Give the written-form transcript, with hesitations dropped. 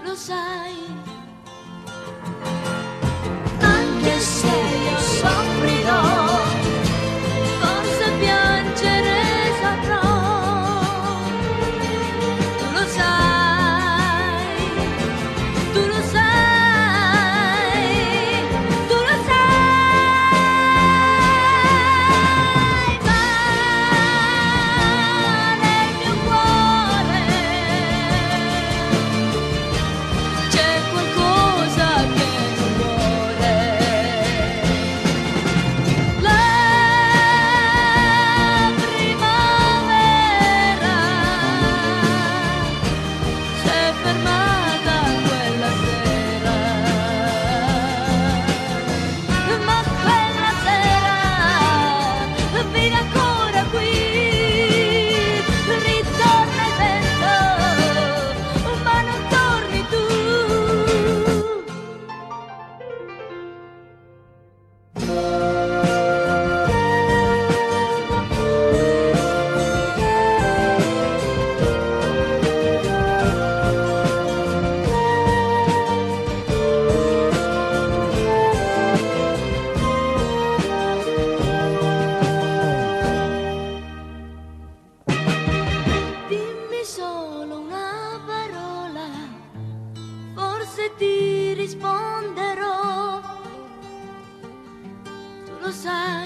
lo sai, anche se io soffrirò, forse piangere saprò, tu lo sai, tu lo sai, tu lo sai, ma nel mio cuore c'è qualcosa che non vuole. La primavera si è fermata quella sera, ma quella sera vive ancora qui, ritorna il vento, ma non torni tu. Dimmi solo una parola, forse ti risponderò. Tu lo sai.